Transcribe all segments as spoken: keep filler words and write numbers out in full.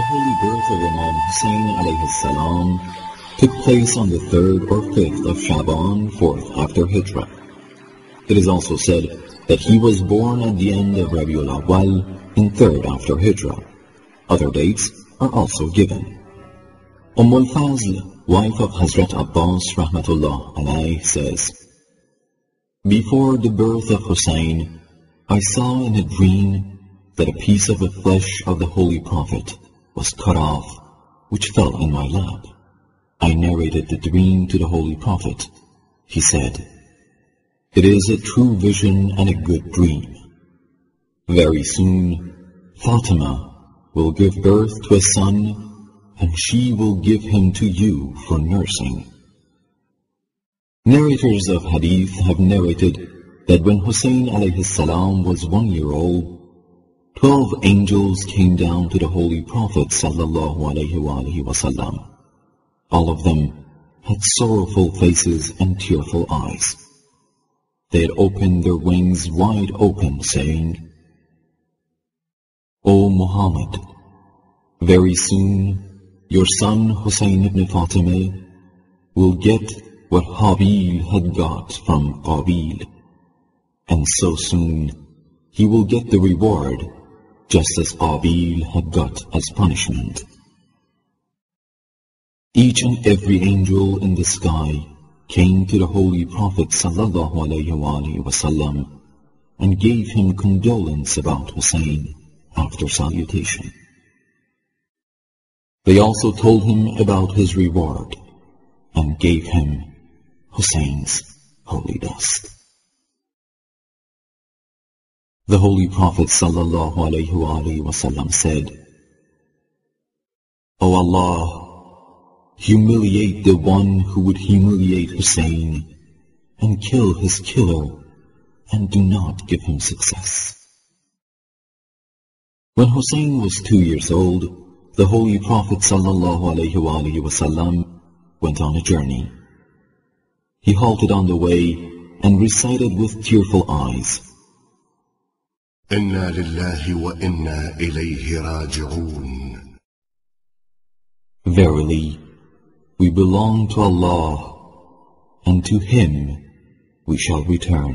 holy birth of Imam Hussein alayhi salam took place on the third or fifth of Shaban, fourth after Hijrah. It is also said that he was born at the end of Rabiul Awwal in third after Hijrah. Other dates are also given. Umm al-Fazl, wife of Hazrat Abbas rahmatullah alayh, says, "Before the birth of Hussein, I saw in a dream that a piece of the flesh of the Holy Prophet was cut off, which fell in my lap. I narrated the dream to the Holy Prophet. He said, 'It is a true vision and a good dream. Very soon, Fatima will give birth to a son, and she will give him to you for nursing.'" Narrators of Hadith have narrated that when Hussein alayhi salam was one year old, twelve angels came down to the Holy Prophet sallallahu alayhi wa alihi wasallam. All of them had sorrowful faces and tearful eyes. They had opened their wings wide open, saying, "O Muhammad, very soon your son Hussein ibn Fatima will get what Habil had got from Qabil, and so soon he will get the reward just as Qabil had got as punishment." Each and every angel in the sky came to the Holy Prophet sallallahu alayhi wa alihi wasallam and gave him condolence about Hussein after salutation. They also told him about his reward and gave him Hussein's holy dust. The Holy Prophet sallallahu alayhi wa alihi wasallam said, "O Allah, humiliate the one who would humiliate Hussein, and kill his killer, and do not give him success." When Hussein was two years old, the Holy Prophet sallallahu alayhi wa alihi wasallam went on a journey. He halted on the way and recited with tearful eyes, "Inna lillahi wa inna ilayhi raji'un." Verily, we belong to Allah, and to Him we shall return.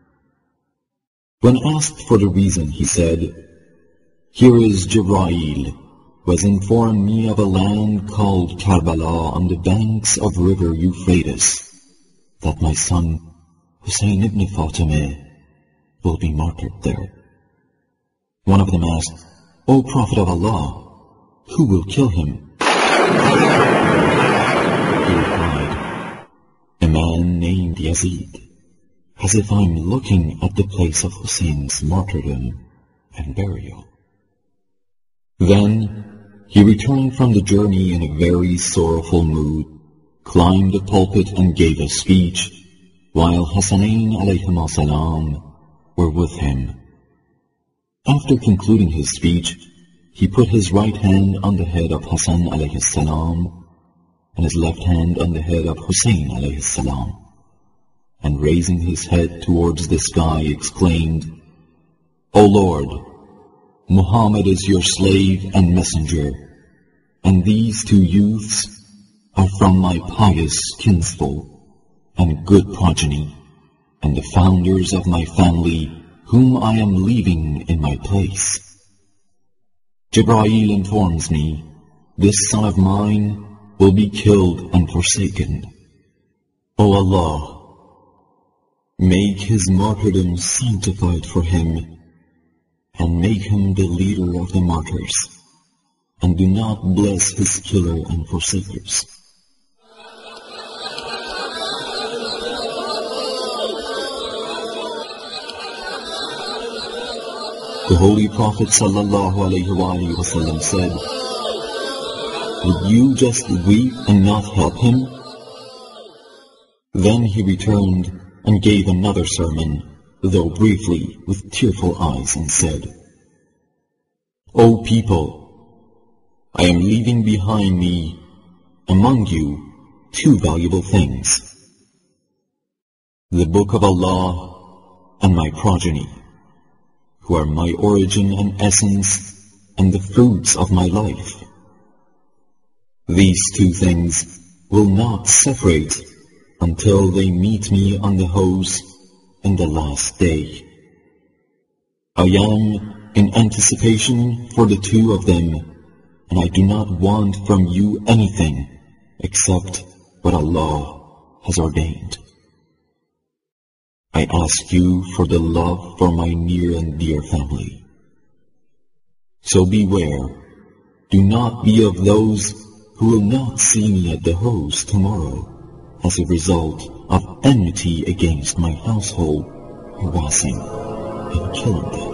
When asked for the reason, he said, "Here is Jibreel, who has informed me of a land called Karbala on the banks of river Euphrates, that my son Hussein ibn Fatima will be martyred there." One of them asked, "O Prophet of Allah, who will kill him?" He replied, "A man named Yazid, as if I'm looking at the place of Hussein's martyrdom and burial." Then he returned from the journey in a very sorrowful mood, climbed the pulpit and gave a speech, while Hassanain alayhim salam were with him. After concluding his speech, he put his right hand on the head of Hassan alayhi salam, and his left hand on the head of Hussein alayhi salam, and raising his head towards the sky exclaimed, "O Lord, Muhammad is your slave and messenger, and these two youths are from my pious kinsfolk and good progeny, and the founders of my family, whom I am leaving in my place. Jibreel informs me, this son of mine will be killed and forsaken. O Allah, make his martyrdom sanctified for him, and make him the leader of the martyrs, and do not bless his killer and forsakers." The Holy Prophet sallallahu alayhi wa alihi wasallam said, "Would you just weep and not help him?" Then he returned and gave another sermon, though briefly, with tearful eyes, and said, "O people, I am leaving behind me, among you, two valuable things: the Book of Allah and my progeny, who are my origin and essence and the fruits of my life, These two things will not separate until they meet me on the hose in the last day. I am in anticipation for the two of them, and I do not want from you anything except what Allah has ordained. I ask you for the love for my near and dear family. So beware, do not be of those who will not see me at the hose tomorrow as a result of enmity against my household, harassing and killing them.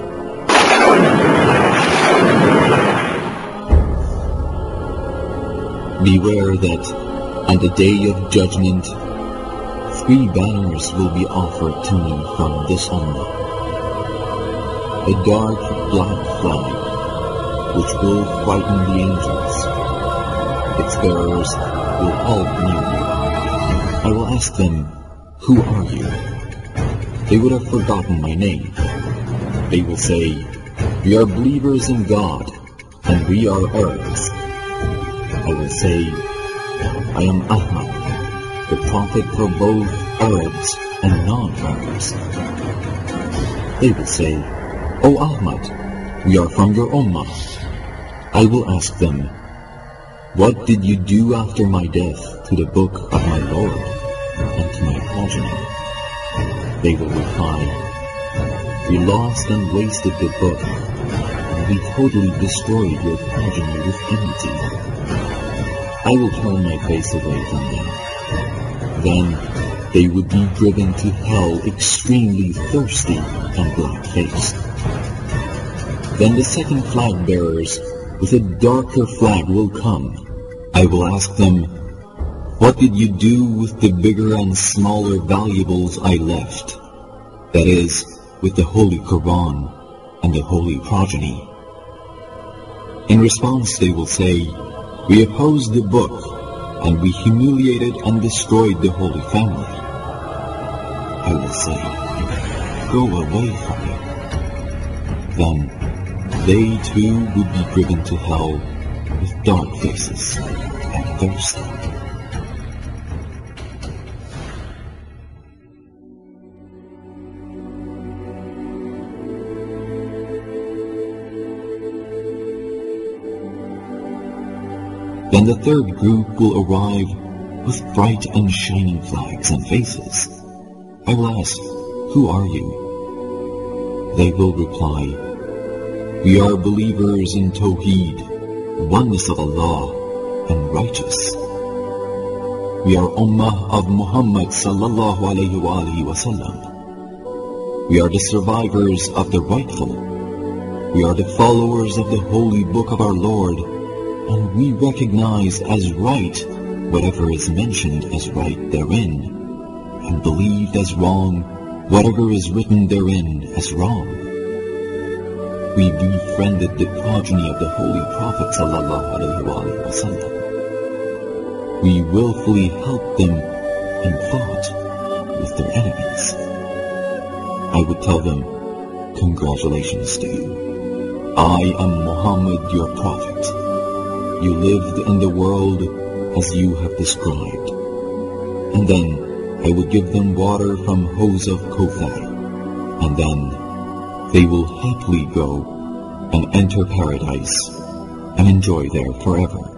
Beware that on the day of judgment, three banners will be offered to me from this ummah. A dark black flag, which will frighten the angels. Its bearers will all near me. I will ask them, who are you? They would have forgotten my name. They will say, we are believers in God, and we are Arabs. I will say, I am Ahmad, the prophet for both Arabs and non-Arabs. They will say, O Ahmad, we are from your ummah. I will ask them, what did you do after my death to the book of my Lord and to my progeny? They will reply, we lost and wasted the book, and we totally destroyed your progeny with enmity. I will turn my face away from them. Then they would be driven to hell extremely thirsty and black-faced. Then the second flag bearers with a darker flag will come. I will ask them, what did you do with the bigger and smaller valuables I left? That is, with the Holy Quran and the Holy Progeny. In response they will say, we opposed the book, and we humiliated and destroyed the Holy Family. I will say, go away from me. Then they too would be driven to hell with dark faces and thirsty. Then the third group will arrive with bright and shining flags and faces. I will ask, who are you? They will reply, we are believers in Tawheed, oneness of Allah, and righteous. We are Ummah of Muhammad sallallahu alayhi wa alihi wa sallam. We are the survivors of the rightful. We are the followers of the holy book of our Lord, and we recognize as right whatever is mentioned as right therein, and believed as wrong whatever is written therein as wrong. We befriended the progeny of the Holy Prophet sallallahu alaihi wasallam. We willfully helped them and fought with their enemies. I would tell them, congratulations to you. I am Muhammad, your prophet. You lived in the world as you have described. And then I will give them water from hose of Kothar, and then they will happily go and enter paradise and enjoy there forever.